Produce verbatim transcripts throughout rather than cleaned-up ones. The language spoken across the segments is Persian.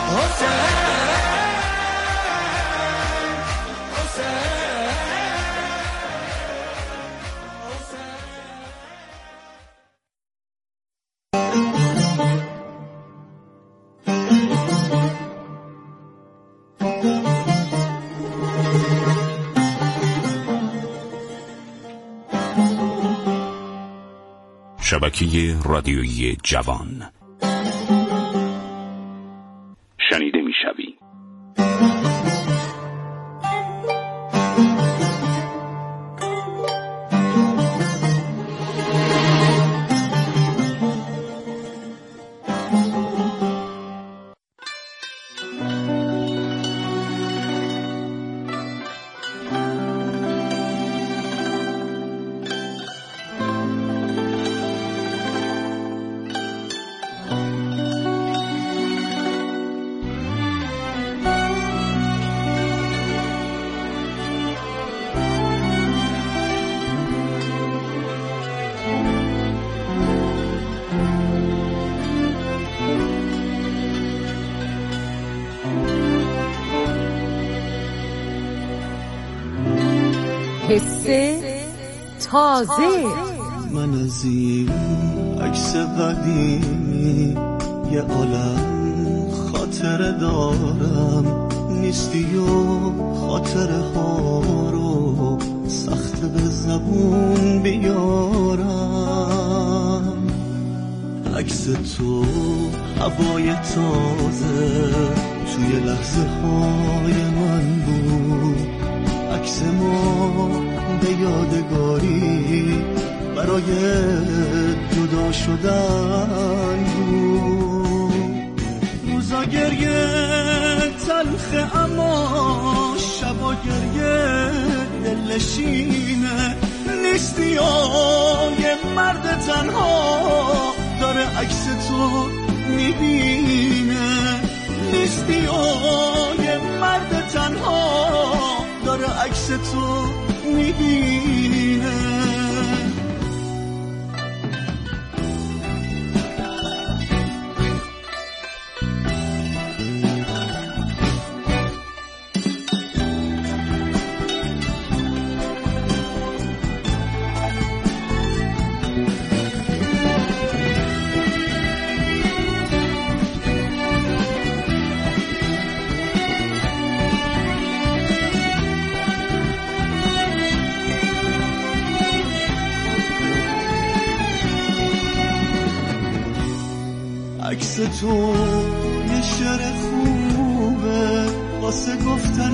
شبکه رادیویی جوان شنیده می‌شوی. حس تازه. من از این عکس قدیمی یه عالم خاطره دارم، نیستی و خاطره ها رو سخت به زبون بیارم. عکس تو هوای تازه توی لحظه های من بود، عکس ما به یادگاری برای جدا شدن بود. روزا گریه تلخه اما شبا گریه دلنشینه، نیستی یه مرد تنها داره عکس تو میبینه، نیستی یه مرد تنها داره عکس تو میبینه. عکس تو یه شعر خوبه واسه گفتن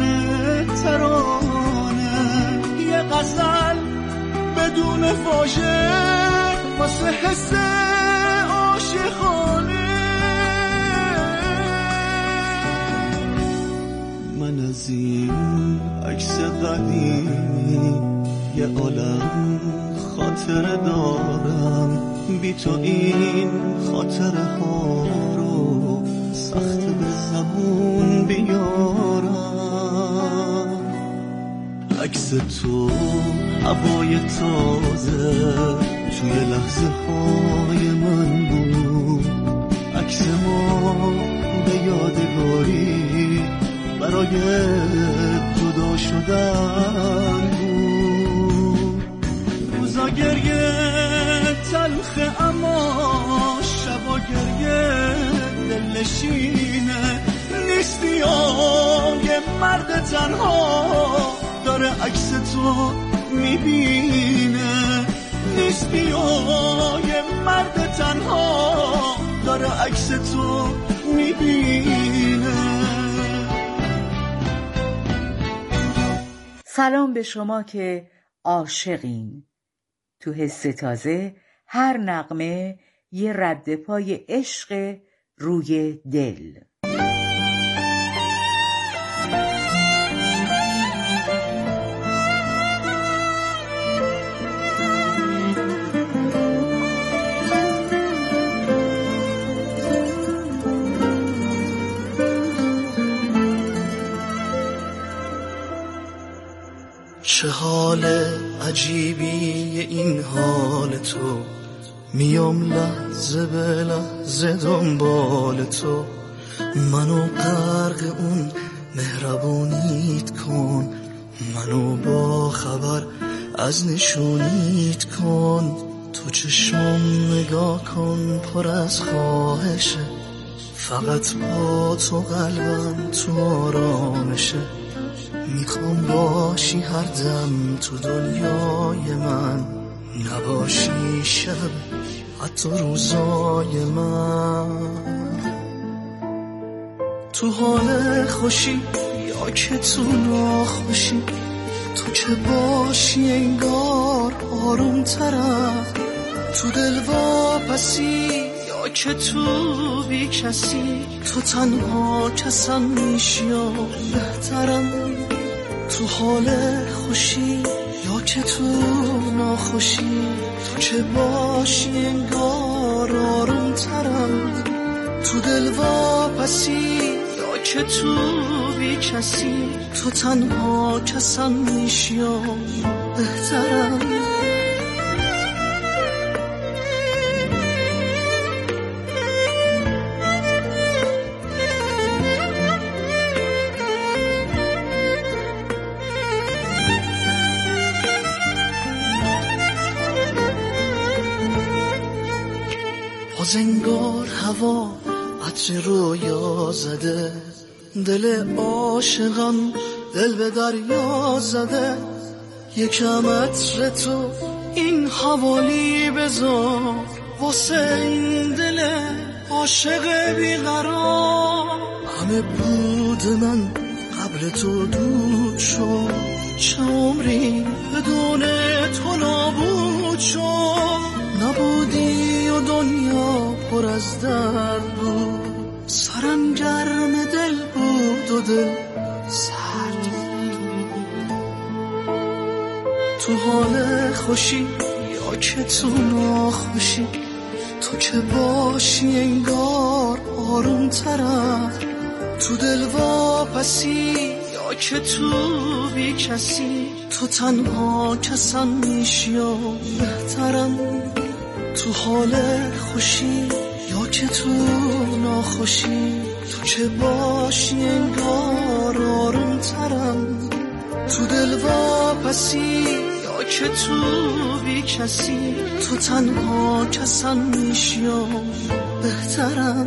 ترانه، یه غزل بدون واژه واسه حس عاشقانه. من از این عکس قدیمی یه عالم خاطره دارم، بی تو این خاطره ها رو سخت به زبون بیارم. عکس تو هوای تازه توی لحظه های من بود، عکس ما به یادگاری برای جدا شدن بود. روزا گریه تلخه اما شبا گریه دلنشینه، نیستی یه مرد تنها داره عکس تو میبینه، نیستی یه مرد تنها داره عکس تو میبینه. سلام به شما که عاشقین. تو حس تازه هر نغمه یه رد پای عشق روی دل. چه حال عجیبی این حال تو، میام لحظه به لحظه دنبال تو، منو غرق اون مهربونیت کن، منو با خبر از نشونیت کن. تو چشم نگاه کن پر از خواهشه، فقط با تو قلبم تو آرامشه. میخوام باشی هر دم تو دنیای من، نباشی شب حتی روزای من. تو حال خوشی یا که تو ناخوشی، تو که باشی انگار آروم ترم. تو دل واپسی یا که تو بی کسی، تو تنها کسم میشی و بهترم. تو حال خوشی یا که تو ناخوشی، تو که باشی انگار آروم ترم. تو دل واپسی یا که تو بی کسی، تو تنها کسم میشی و بهترم. باز انگار هوا عطر رویا زده، دل عاشقم دل به دریا زده. یکم عطر تو این حوالی بذار، واسه این دل عاشق بیقرار. همه بود من قبل تو دود شد، چه عمری بدون تو نابود شد. نبودی و دنیا پر از درد بود، سرم گرم دل بود و دل سرد. تو حال خوشی یا که تو ناخوشی، تو که باشی انگار آروم ترم. تو دل واپسی یا که تو بی کسی، تو تنها کسم میشی و بهترم. تو حال خوشی یا که تو ناخوشی، تو که باشی انگار آروم ترم. تو دل واپسی یا که تو بی کسی، تو تنها کسم میشی و بهترم.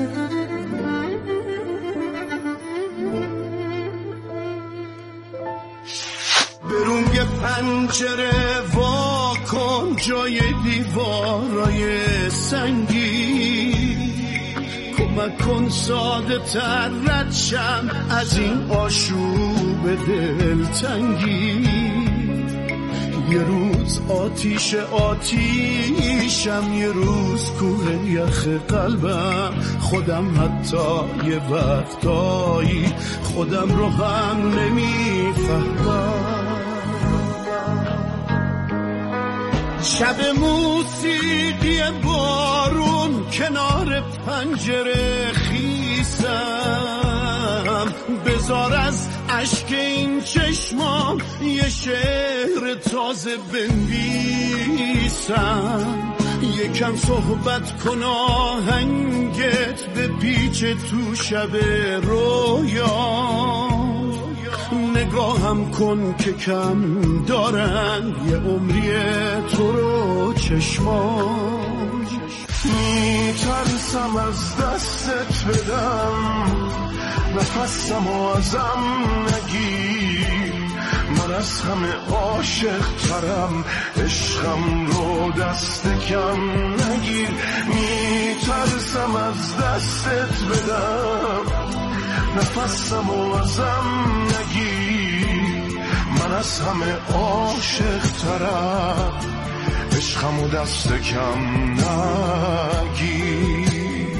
برون یه پنجره وا کن جای دیوارای سنگی، کمک کن ساده تر رد شم از این آشوب دلتنگی. یه روز آتیش آتیشم، یه روز کوه یخ قلبم. خودم حتی یه وقتایی خودم رو هم نمیفهمم. شب موسیقی بارون کنار پنجره خیسم، بذار از اشک این چشمام یه شعر تازه بنویسم. یکم صحبت کن آهنگت به پیچ تو شب رویا. نگاهم کن که کم دارن یه عمری تو رو چشمان. میترسم از دستت بدم، نفسم ازم نگیر. من از همه عاشق ترم، عشقم رو دست کم نگیر. میترسم از دستت بدم، نفسم ازم نگیر. من از همه عاشق ترم، عشقم رو دست کم نگیر.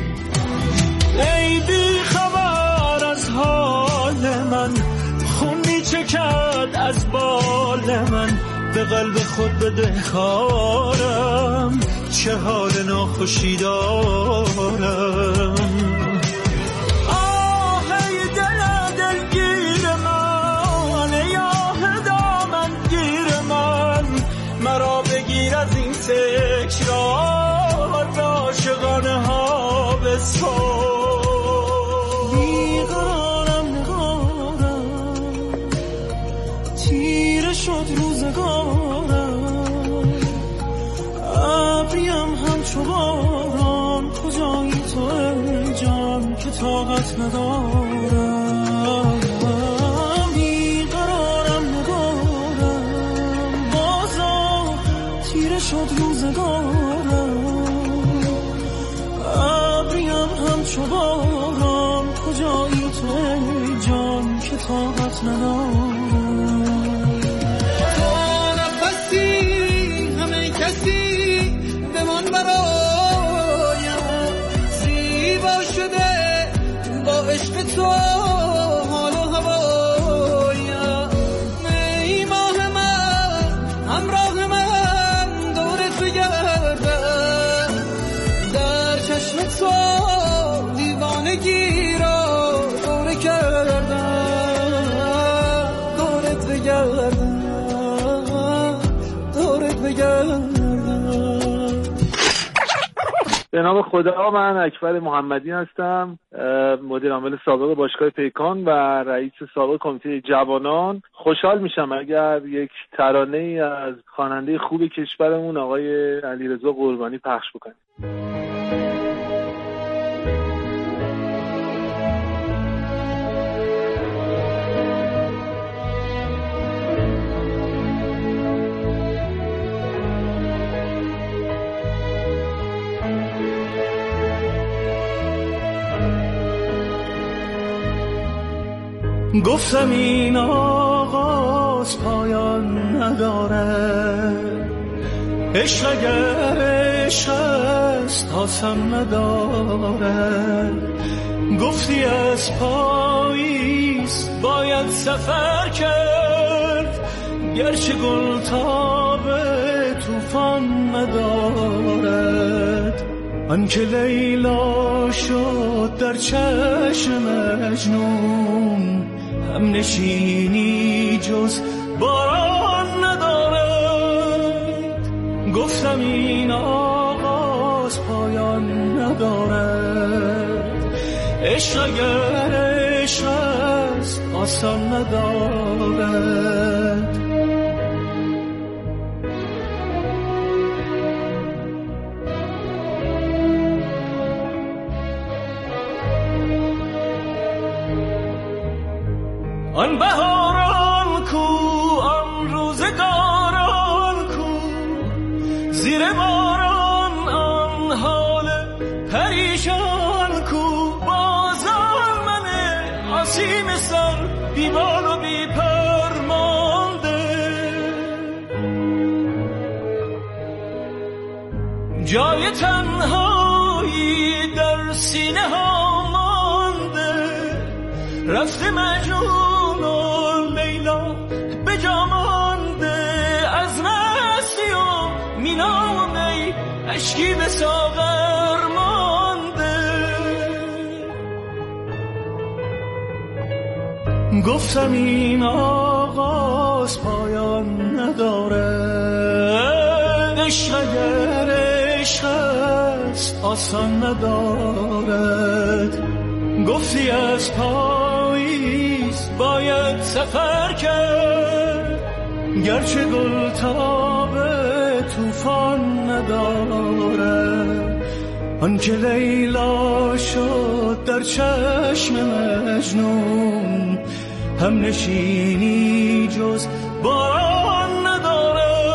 ای بی خبر از حال من، خون میچکد از بال من. به قلب خود بده کارم، چه حال ناخوشی دارم. آهی دل دلگیر من، ای آه دامن گیر من. مرا بگیر از این تکرار، عاشقانه ها بسپار. روزگارم، ابریم همچو باران، کجایی تو ای جان که طاقت ندارم، بیقرارم ندارم، بازا تیره شد روزگارم، ابریم همچو باران، کجایی تو ای جان که طاقت ندارم. تو نفسی همه کسی بمان برایم، زیبا شده با عشق تو حال و هوایم، ای ماه من همراه من دور تو گردم، در چشم تو دیوانگی را دوره کردم، دورت بگردم دورت بگردم. به نام خدا، من اکبر محمدی هستم، مدیر عامل سابق باشگاه پیکان و رئیس سابق کمیته جوانان. خوشحال میشم اگر یک ترانه‌ای از خواننده خوب کشورمون آقای علیرضا قربانی پخش بکنید. گفتم این آغاز پایان نداره، عشق اگر عشق است آسان نداره، گفتی از پاییز باید سفر کرد، گرچه گل تاب طوفان ندارد، آن که لیلا شد در چشم مجنون، هم نشینی جز باران ندارد. گفتم این آغاز پایان ندارد، عشق اگر عشق است آسان ندارد. آن بهاران کو، آن روزگاران کو، زیر باران آن حال پریشان کو، بازار من آسیم سر بی بال و بی پر مانده، جای تنهایی در سینه ها مانده، رفته مجنون به جا مانده، از مستی و مینا و می اشکی به ساغر مانده. گفتم این آغاز پایان نداره، عشق اگر عشق است آسان ندارد، گفتی از پاییز باید سفر کرد، گرچه گل تاب طوفان نداره، آن که لیلا شد در چشم مجنون، هم نشینی جز باران نداره.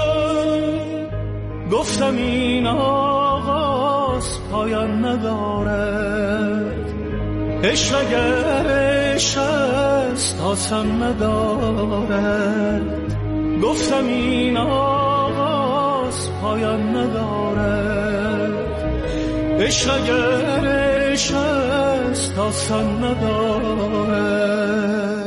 گفتم این آغاز پایان ندارد، عشق اگر عشق است آسان ندارد. گفتم این آغاز پایان ندارد، عشق اگر عشق است آسان ندارد.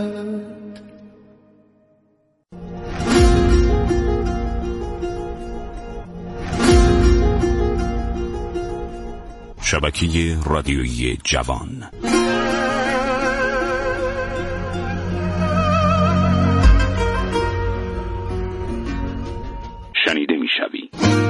شبکه رادیویی جوان. شنیده میشوی.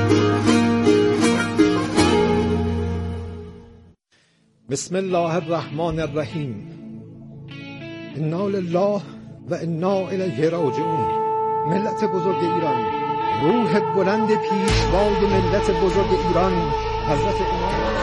بسم الله الرحمن الرحیم. انا لله و انا الیه راجعون. ملت بزرگ ایران، روح بلند پیشوای ملت بزرگ ایران حضرت امام.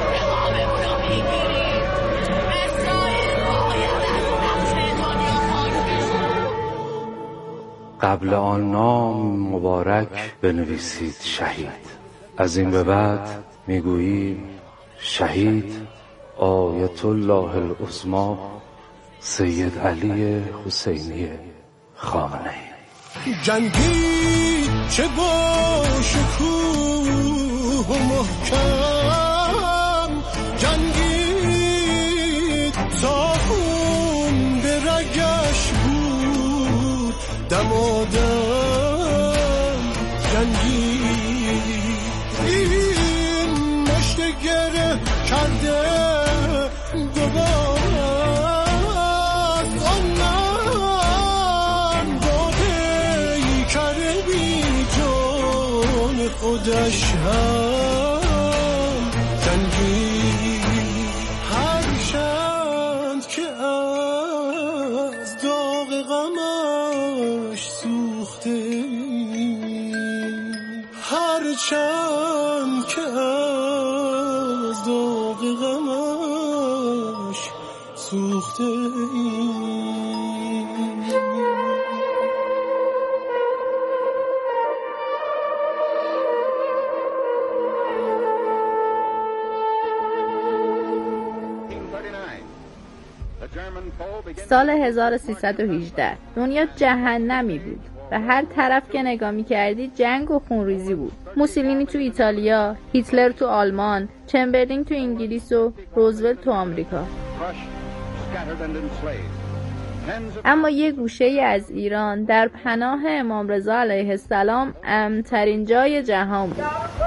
قبل آن نام مبارک بنویسید شهید. از این به بعد میگوییم شهید آیت الله العظمی سید علی حسینی خامنه‌ای. جنگی چه با شکوه و محکم، جنگی تا خون به رگش بود دمادم، جنگی این مشت گره کرده دوباره آن من با پیکر بی جان خودش هم جنگی، هر چند که از داغ غمش سوخته، هر چند که از داغ غمش سوخته. سال هزار و سیصد و هجده دنیا جهنمی بود. به هر طرف که نگاه می‌کردی جنگ و خونریزی بود. موسولینی تو ایتالیا، هیتلر تو آلمان، چمبرلین تو انگلیس و روزولت تو آمریکا. اما یه گوشه‌ای از ایران در پناه امام رضا علیه السلام امن‌ترین جای جهان بود.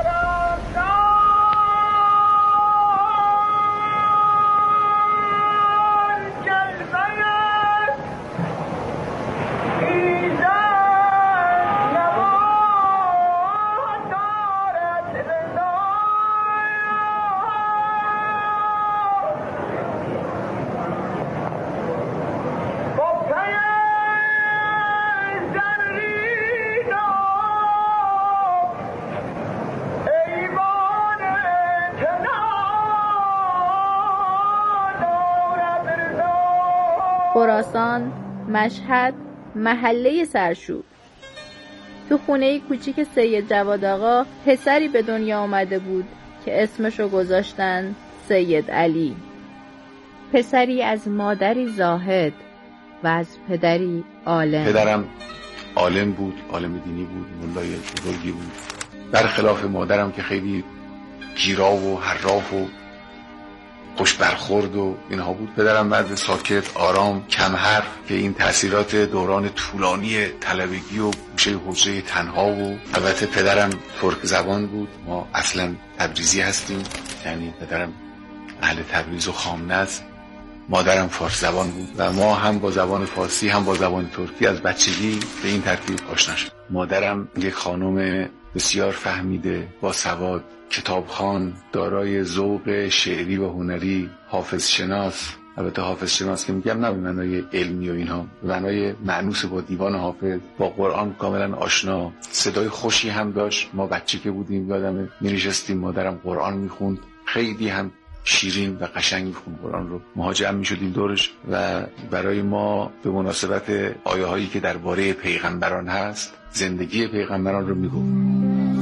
خراسان، مشهد، محله سرشور. تو خونه کوچیک سید جواد آقا پسری به دنیا آمده بود که اسمشو گذاشتن سید علی. پسری از مادری زاهد و از پدری عالم. پدرم عالم بود، عالم دینی بود، مولای بزرگی بود، برخلاف مادرم که خیلی گیرا و حراف و خوش برخورد و اینها بود. پدرم مرد ساکت، آرام، کم حرف که این تأثیرات دوران طولانی طلبگی و گوشه حجره تنها و البته پدرم ترک زبان بود. ما اصلا تبریزی هستیم، یعنی پدرم اهل تبریز و خامنه است. مادرم فارس زبان بود و ما هم با زبان فارسی هم با زبان ترکی از بچگی به این ترتیب آشنا شدیم. مادرم یک خانم بسیار فهمیده، با سواد، کتابخوان، دارای ذوق شعری و هنری، حافظ شناس. البته حافظ شناس که میگم نه به معنای علمی و اینها، به معنای مأنوس با دیوان حافظ، با قرآن کاملا آشنا. صدای خوشی هم داشت. ما بچه که بودیم یادمه می‌نشستیم مادرم قرآن میخوند، خیلی هم شیرین و قشنگ میخوند قرآن رو. ما جمع میشدیم دورش و برای ما به مناسبت آیه هایی که درباره پیغمبران هست، زندگی پیغمبران رو میگفت.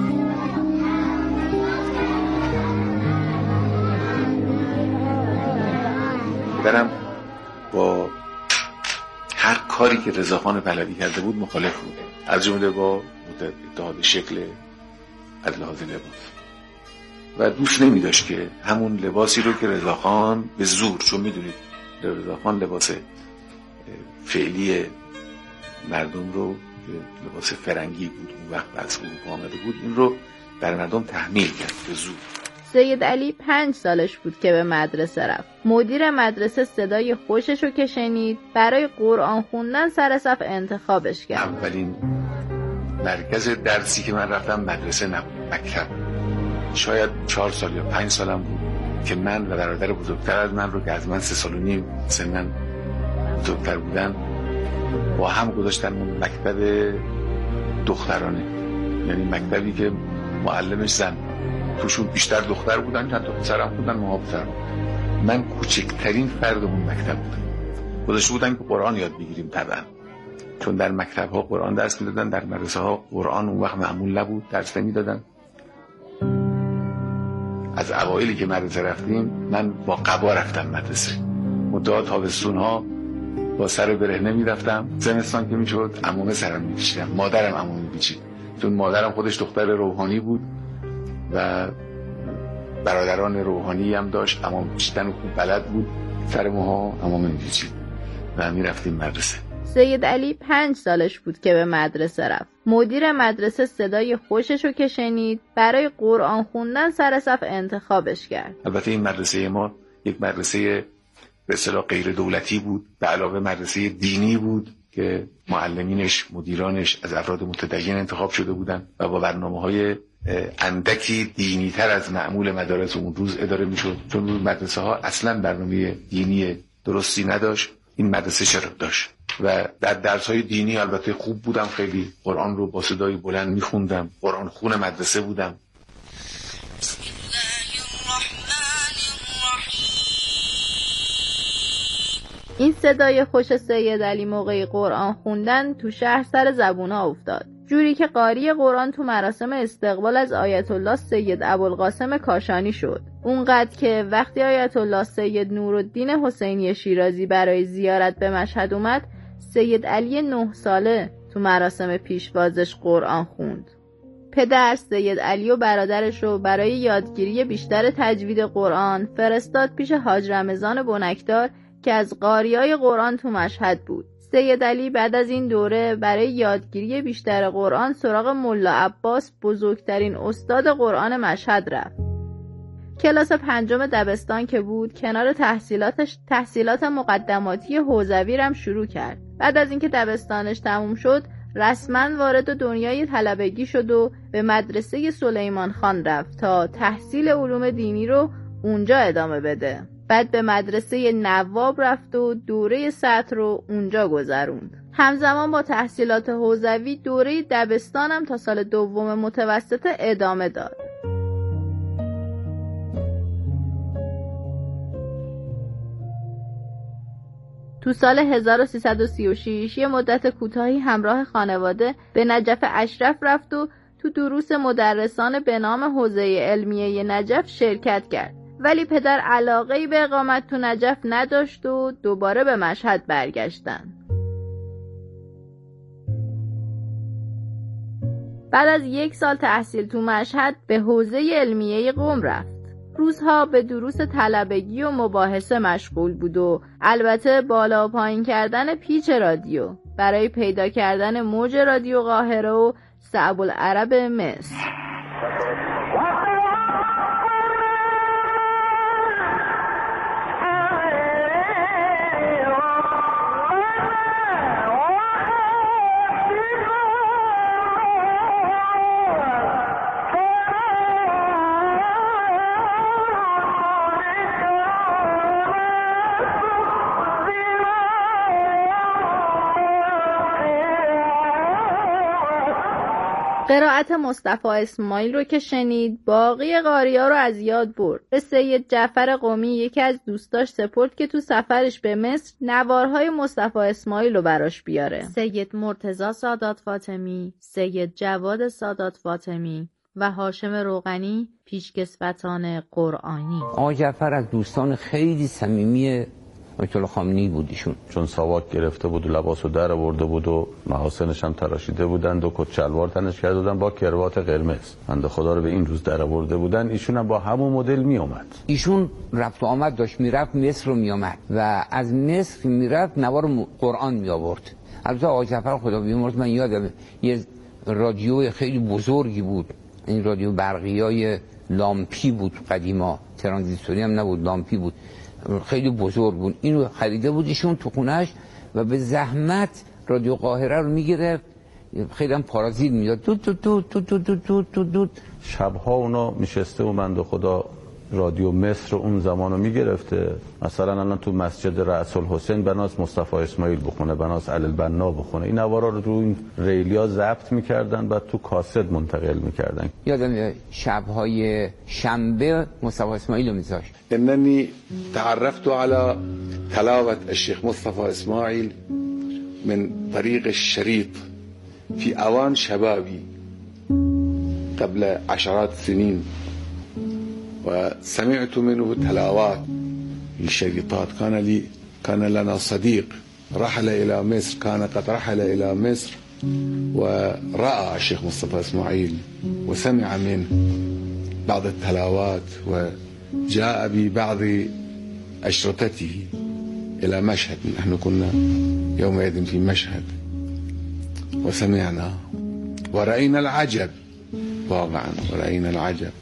برم با هر کاری که رضاخان پهلوی کرده بود مخالف بود، از جمله با اتحاد شکل از لحاظ لباس، و دوست نمی داشت که همون لباسی رو که رضاخان به زور، چون میدونید رضاخان لباس فعلی مردم رو که لباس فرنگی بود اون وقت از اروپا آمده بود، این رو در مردم تحمیل کرد به زور. سید علی پنج سالش بود که به مدرسه رفت. مدیر مدرسه صدای خوشش رو که شنید برای قرآن خوندن سر صف انتخابش کرد. اولین مرکز درسی که من رفتم مدرسه نبود، مکتب. شاید چهار سال یا پنج سالم بود که من و برادر بزرگتر از من رو که از من سه سال و نیم سنن بزرگتر بودن با هم گذاشتن اون مکتب دخترانه، یعنی مکتبی که معلمش زن، توشون بیشتر دختر بودن، چند تا پسرم بودن، ما پسر بودن. من کوچکترین فرد اون مکتب بودم. گذاشته بودن که قرآن یاد بگیریم طبعا، چون در مکتب ها قرآن درس میدادن، در مدرسه ها قرآن اون وقت معمول نبود، درس نمیدادن. از اوایلی که مدرسه رفتیم من با قبا رفتم مدرسه، مدت تابستون ها با سر برهنه میرفتم، زمستان که میشد عمومه سرم میکشیدم، مادرم عمومه میکشید، چون مادرم خودش دختر روحانی بود و برادران روحانی هم داشت، عمومه کشیدن و خوب بلد بود، سر موها عمومه میکشید و میرفتیم مدرسه. سید علی پنج سالش بود که به مدرسه رفت. مدیر مدرسه صدای خوششو که شنید برای قرآن خوندن سر صف انتخابش کرد. البته این مدرسه ما یک مدرسه به اصطلاح غیر دولتی بود، به علاوه مدرسه دینی بود که معلمینش، مدیرانش از افراد متدین انتخاب شده بودند و با برنامه‌های اندکی دینی تر از معمول مدارس اون روز اداره میشد، چون اون مدرسه ها اصلا برنامه دینی درستی نداشت. این مدرسه چرا داشت و در درس‌های دینی البته خوب بودم، خیلی قرآن رو با صدای بلند میخوندم، قرآن خون مدرسه بودم. این صدای خوش سید علی موقع قرآن خوندن تو شهر سر زبونا افتاد، جوری که قاری قرآن تو مراسم استقبال از آیت الله سید ابوالقاسم کاشانی شد. اونقدر که وقتی آیت الله سید نورالدین حسینی شیرازی برای زیارت به مشهد اومد، سید علی نه ساله تو مراسم پیشوازش قرآن خوند. پدر سید علی و برادرش رو برای یادگیری بیشتر تجوید قرآن فرستاد پیش حاج رمضان بنکدار که از قاریای قرآن تو مشهد بود. سید علی بعد از این دوره برای یادگیری بیشتر قرآن سراغ ملا عباس، بزرگترین استاد قرآن مشهد رفت. کلاس پنجم دبستان که بود، کنار تحصیلاتش تحصیلات مقدماتی حوزوی هم شروع کرد. بعد از اینکه دبستانش تموم شد، رسما وارد دنیای طلبگی شد و به مدرسه سلیمان خان رفت تا تحصیل علوم دینی رو اونجا ادامه بده. بعد به مدرسه نواب رفت و دوره سطر رو اونجا گذروند. همزمان با تحصیلات حوزوی دوره دبستانم تا سال دوم متوسط ادامه داد. تو سال هزار و سیصد و سی و شش یه مدت کوتاهی همراه خانواده به نجف اشرف رفت و تو دروس مدرسان به نام حوزه علمیه نجف شرکت کرد. ولی پدر علاقه‌ای به اقامت تو نجف نداشت و دوباره به مشهد برگشتن. بعد از یک سال تحصیل تو مشهد به حوزه علمیه قم رفت. روزها به دروس طلبگی و مباحثه مشغول بود و البته بالا و پایین کردن پیچ رادیو برای پیدا کردن موج رادیو قاهره و صعب العرب مصر. قرائت مصطفی اسماعیل رو که شنید، باقی قاریا رو از یاد برد. به سید جعفر قمی یکی از دوستاش سپرد که تو سفرش به مصر نوارهای مصطفی اسماعیل رو براش بیاره. سید مرتضی سادات فاطمی، سید جواد سادات فاطمی و هاشم روغنی پیشکسوتان قرآنی. آقا جعفر از دوستان خیلی صمیمی آیت الله خامنه‌ای بود ایشون، چون ساواک گرفته بود و لباسو در آورده بود و محاسنش هم تراشیده بودند و کت شلوار تنش کرده بودن با کروات قرمز، بنده خدا رو به این روز در آورده بودن. ایشون هم با همون مدل می اومد. ایشون رفت و آمد داشت، میرفت مصر رو می اومد و از مصر میرفت نوار قرآن می آورد. البته آقا جعفر خدا بیامرز، من یادم یه رادیو خیلی بزرگی بود، این رادیو برقیای لامپی بود قدیما، ترانزیستوری هم نبود، لامپی بود، خیلی بزرگ بود. اینو خریده بود ایشون تو خونه‌اش و به زحمت رادیو قاهره رو میگرفت، خیلی هم پارازیت میاد، دو دو دو دو دو دو دو دو. شبها اونا میشسته و بنده خدا رادیو مصر اون زمانو میگرفته، مثلا الان تو مسجد رأس الحسین بناس مصطفی اسماعیل بخونه، بناس علی البنا بخونه. این نوارا رو رو این ریلیا ضبط میکردن بعد تو کاست منتقل میکردن. یادم شب‌های شنبه مصطفی اسماعیل رو میذاشت. انني تعرفت على تلاوة الشيخ مصطفى اسماعيل من طريق الشريط في اوان شبابي قبل عشرات السنين، وسمعت منه تلاوات للشريطات. كان لي كان لنا صديق رحل إلى مصر، كان قد رحل إلى مصر ورأى الشيخ مصطفى إسماعيل وسمع منه بعض التلاوات، وجاء ببعض أشرطته إلى مشهد. نحن كنا يومئذ في مشهد وسمعنا ورأينا العجب، واقعا ورأينا العجب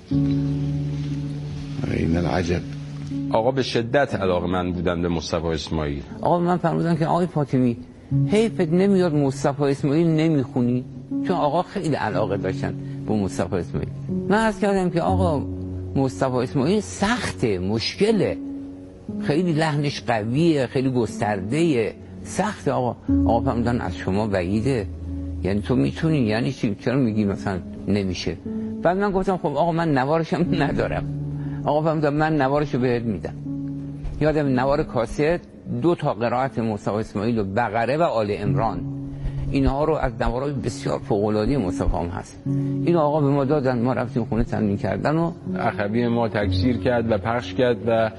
ورأينا العجب. آقا به شدت علاقه‌مند بودن به مصطفی اسماعیل. آقا من فرمودن که آقای فاطمی حیفت نمیاد مصطفی اسماعیل نمیخونی؟ چون آقا خیلی علاقه داشتن به مصطفی اسماعیل. من عرض کردم که آقا مصطفی اسماعیل سخته، مشکله، خیلی لحنش قویه، خیلی گسترده، سخته. آقا آقا فرمودن از شما بعیده، یعنی تو میتونی، یعنی چی؟ چرا میگی مثلا نمیشه؟ بعد من گفتم خب آقا من نوارشم ندارم. آقا فرمودن من نوارشو بهت میدم. یادم نوار کاست دو تا قرائت مصطفی اسماعیل و بقره و آل عمران، اینها رو از نوارای بسیار فوق‌العاده مصطفی هم هست. این آقا به ما دادن، ما رفتیم خونه تمرین کردن و اخوی ما تکثیر کرد و پخش کرد و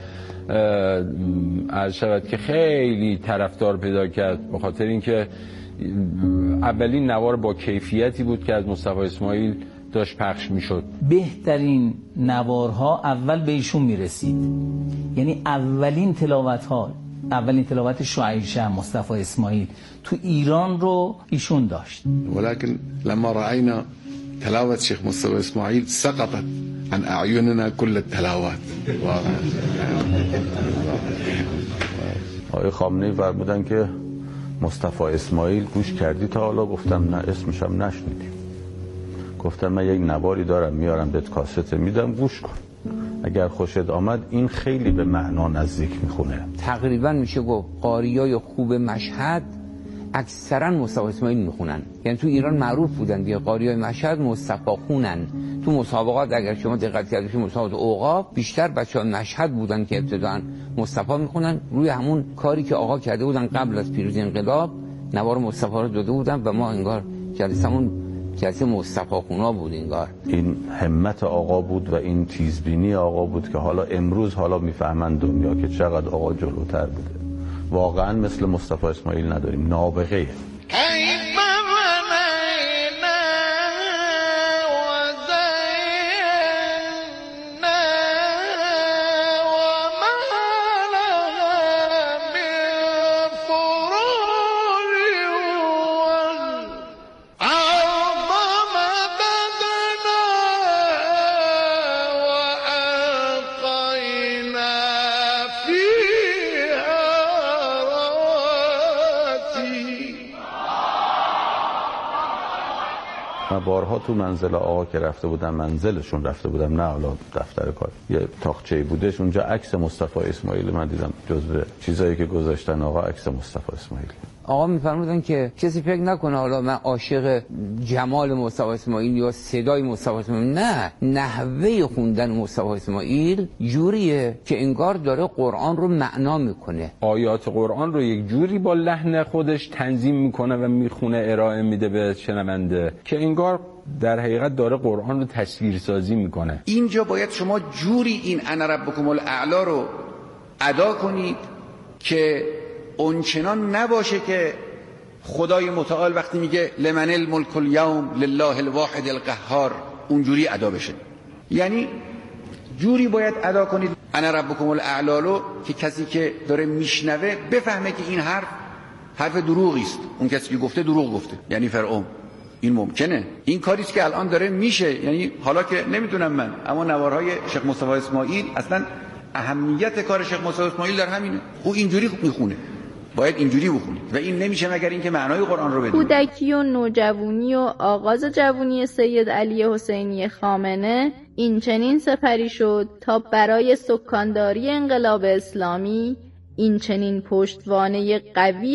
از شود که خیلی طرفدار پیدا کرد، به خاطر اینکه اولین نوار با کیفیتی بود که از مصطفی اسماعیل داشت پخش میشد. بهترین نوارها اول به ایشون میرسید، یعنی اولین تلاوت ها، اولین تلاوت شعیشه مصطفی اسماعیل تو ایران رو ایشون داشت. ولكن لما رأينا تلاوة الشيخ مصطفى اسماعيل سقطت عن اعيننا كل التلاوات. آقای خامنه‌ای فرمودن که مصطفی اسماعیل گوش کردی تا حالا؟ گفتم نه، اسمش هم نشنیدیم. گفتم من یک نواری دارم میارم بهت کاست میدم گوش کن، اگر خوشت آمد این خیلی به معنا نزدیک میخونه. تقریبا میشه گفت قاریای خوب مشهد اکثرا مصطفی اسماعیل میخونن، یعنی تو ایران معروف بودن دیگه قاریای مشهد مصطفی خونن. تو مسابقات اگر شما دقت کردید مسابقات اوقاف بیشتر بچه‌ها مشهد بودن که ابتداً مصطفی میخونن، روی همون کاری که آقا کرده بودن قبل از پیروزی انقلاب نوار مصطفی رو داده بودن و ما انگار جلسمون جلسه مصطفی خونا بود. انگار این همت آقا بود و این تیزبینی آقا بود که حالا امروز حالا میفهمن دنیا که چقدر آقا جلوتر بوده. واقعا مثل مصطفی اسماعیل نداریم، نابغه. من بارها تو منزل آقا که رفته بودم، منزلشون رفته بودم، نه حالا دفتر کار، یه تاقچه‌ای بودش اونجا عکس مصطفی اسماعیل من دیدم، جزو چیزایی که گذاشتن آقا عکس مصطفی اسماعیل. آقا میفرمودن که کسی فکر نکنه حالا من عاشق جمال مصطفی اسماعیل یا صدای مصطفی اسماعیل، نه، نحوه خوندن مصطفی اسماعیل جوریه که انگار داره قرآن رو معنا میکنه، آیات قرآن رو یک جوری با لحن خودش تنظیم میکنه و میخونه، ارائه میده به شنونده که انگار در حقیقت داره قرآن رو تصویرسازی میکنه. اینجا باید شما جوری این انا ربکم الاعلی رو ادا کنید که اونچنان نباشه که خدای متعال وقتی میگه لمن الملک اليوم لله الواحد القهار اونجوری ادا بشه. یعنی جوری باید ادا کنید انا ربکم الاعلی رو که کسی که داره میشنوه بفهمه که این حرف حرف دروغی است، اون کسی که گفته دروغ گفته، یعنی فرعون. این ممکنه، این کاری است که الان داره میشه. یعنی حالا که نمیدونم من، اما نوارهای شیخ مصطفی اسماعیل اصلا اهمیت کار شیخ مصطفی اسماعیل در همینه. او اینجوری میخونه، باید اینجوری بخونید و این نمیشه مگر اینکه معنای قرآن رو بدونید. کودکی و نوجوانی و آغاز جوانی سید علی حسینی خامنه این چنین سپری شد تا برای سکانداری انقلاب اسلامی این چنین پشتوانه قوی